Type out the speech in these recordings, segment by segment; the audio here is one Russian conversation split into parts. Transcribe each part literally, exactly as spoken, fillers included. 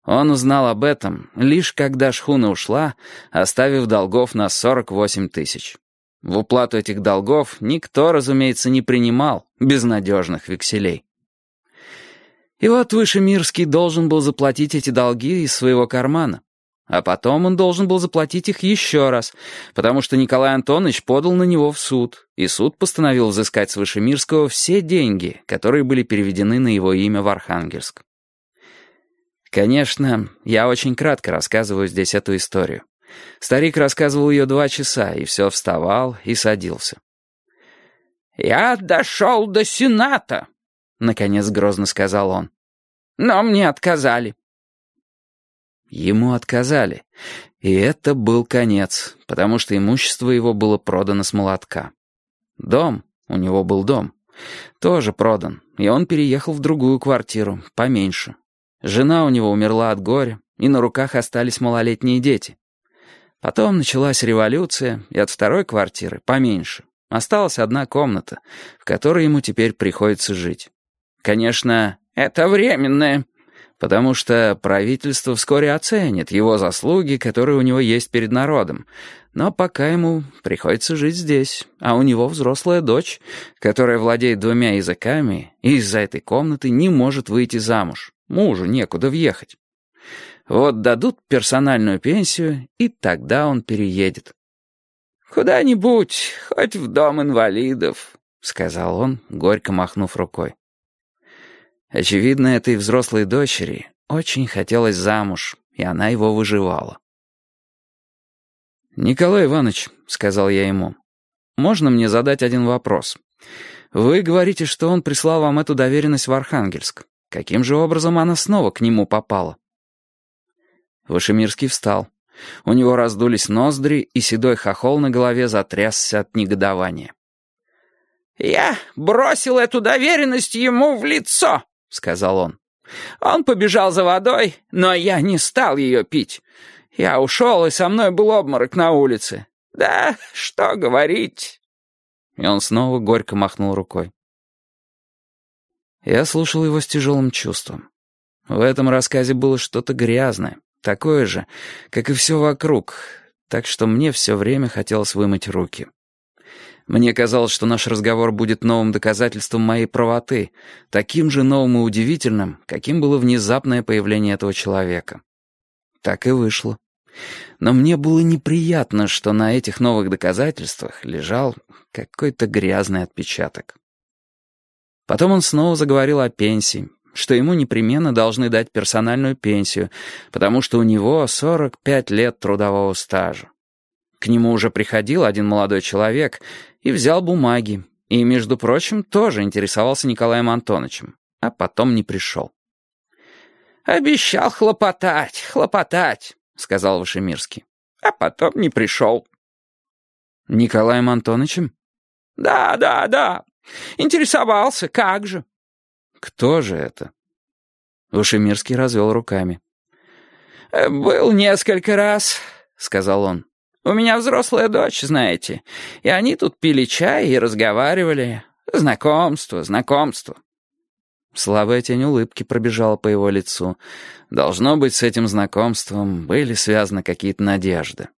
Он узнал об этом, лишь когда шхуна ушла, оставив долгов на сорок восемь тысяч. В уплату этих долгов никто, разумеется, не принимал безнадежных векселей. И вот Вышемирский должен был заплатить эти долги из своего кармана. А потом он должен был заплатить их еще раз, потому что Николай Антонович подал на него в суд, и суд постановил взыскать с Вышемирского все деньги, которые были переведены на его имя в Архангельск. Конечно, я очень кратко рассказываю здесь эту историю. Старик рассказывал ее два часа, и все вставал и садился. «Я дошел до Сената», — наконец грозно сказал он. «Но мне отказали». Ему отказали, и это был конец, потому что имущество его было продано с молотка. Дом, у него был дом, тоже продан, и он переехал в другую квартиру, поменьше. Жена у него умерла от горя, и на руках остались малолетние дети. Потом началась революция, и от второй квартиры, поменьше, осталась одна комната, в которой ему теперь приходится жить. Конечно, это временное, потому что правительство вскоре оценит его заслуги, которые у него есть перед народом. Но пока ему приходится жить здесь, а у него взрослая дочь, которая владеет двумя языками и из-за этой комнаты не может выйти замуж. Мужу некуда въехать. Вот дадут персональную пенсию, и тогда он переедет. «Куда-нибудь, хоть в дом инвалидов», — сказал он, горько махнув рукой. Очевидно, этой взрослой дочери очень хотелось замуж, и она его выживала. «Николай Иванович», — сказал я ему, — «можно мне задать один вопрос? Вы говорите, что он прислал вам эту доверенность в Архангельск. Каким же образом она снова к нему попала?» Вышемирский встал. У него раздулись ноздри, и седой хохол на голове затрясся от негодования. «Я бросил эту доверенность ему в лицо», — сказал он. «Он побежал за водой, но я не стал ее пить. Я ушел, и со мной был обморок на улице. Да, что говорить». И он снова горько махнул рукой. Я слушал его с тяжелым чувством. В этом рассказе было что-то грязное, такое же, как и все вокруг, так что мне все время хотелось вымыть руки. Мне казалось, что наш разговор будет новым доказательством моей правоты, таким же новым и удивительным, каким было внезапное появление этого человека. Так и вышло. Но мне было неприятно, что на этих новых доказательствах лежал какой-то грязный отпечаток. Потом он снова заговорил о пенсии, что ему непременно должны дать персональную пенсию, потому что у него сорок пять лет трудового стажа. К нему уже приходил один молодой человек и взял бумаги, и, между прочим, тоже интересовался Николаем Антоновичем, а потом не пришел. «Обещал хлопотать, хлопотать», — сказал Вышемирский, а потом не пришел. «Николаем Антоновичем?» «Да, да, да. Интересовался, как же». «Кто же это?» Вышемирский развел руками. «Был несколько раз», — сказал он. «У меня взрослая дочь, знаете, и они тут пили чай и разговаривали. Знакомство, знакомство». Слабая тень улыбки пробежала по его лицу. Должно быть, с этим знакомством были связаны какие-то надежды.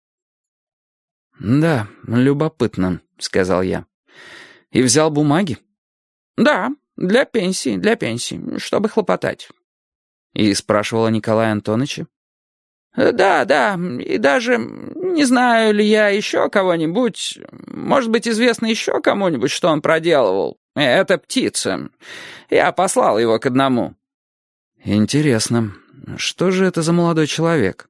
«Да, любопытно», — сказал я. «И взял бумаги?» «Да, для пенсии, для пенсии, чтобы хлопотать». «И спрашивал о Николае Антоновиче?» «Да, да, и даже не знаю ли я еще кого-нибудь, может быть, известно еще кому-нибудь, что он проделывал. Это птица. Я послал его к одному». «Интересно, что же это за молодой человек?»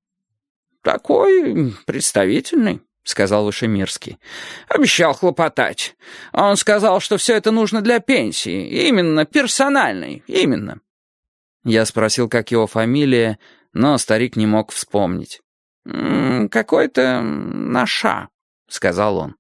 «Такой представительный», — сказал Вышемирский. «Обещал хлопотать. Он сказал, что все это нужно для пенсии, именно персональной, именно». Я спросил, как его фамилия, но старик не мог вспомнить. «Какой-то Наша», — сказал он.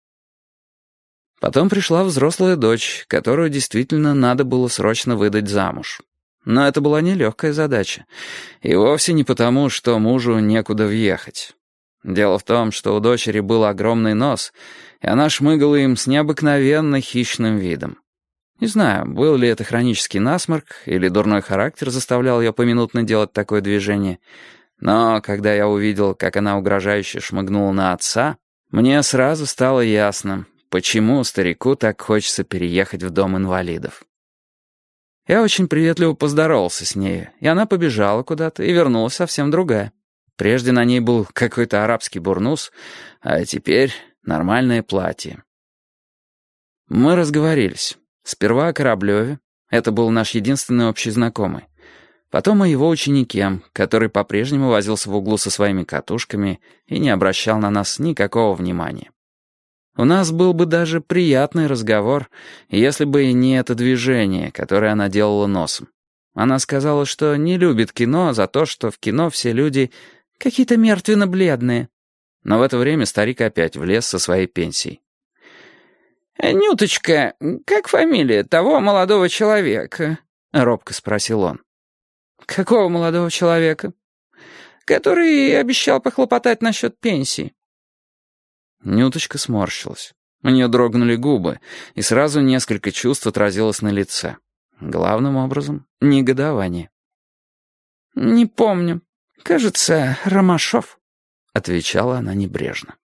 Потом пришла взрослая дочь, которую действительно надо было срочно выдать замуж. Но это была нелегкая задача. И вовсе не потому, что мужу некуда въехать. Дело в том, что у дочери был огромный нос, и она шмыгала им с необыкновенно хищным видом. Не знаю, был ли это хронический насморк или дурной характер заставлял ее поминутно делать такое движение, но когда я увидел, как она угрожающе шмыгнула на отца, мне сразу стало ясно, почему старику так хочется переехать в дом инвалидов. Я очень приветливо поздоровался с ней, и она побежала куда-то и вернулась совсем другая. Прежде на ней был какой-то арабский бурнус, а теперь нормальное платье. Мы разговорились. Сперва о Кораблеве, это был наш единственный общий знакомый. Потом о его ученике, который по-прежнему возился в углу со своими катушками и не обращал на нас никакого внимания. У нас был бы даже приятный разговор, если бы не это движение, которое она делала носом. Она сказала, что не любит кино за то, что в кино все люди какие-то мертвенно-бледные. Но в это время старик опять влез со своей пенсией. «Нюточка, как фамилия того молодого человека?» — робко спросил он. «Какого молодого человека?» «Который обещал похлопотать насчет пенсии». Нюточка сморщилась. У нее дрогнули губы, и сразу несколько чувств отразилось на лице. Главным образом — негодование. «Не помню. Кажется, Ромашов», — отвечала она небрежно.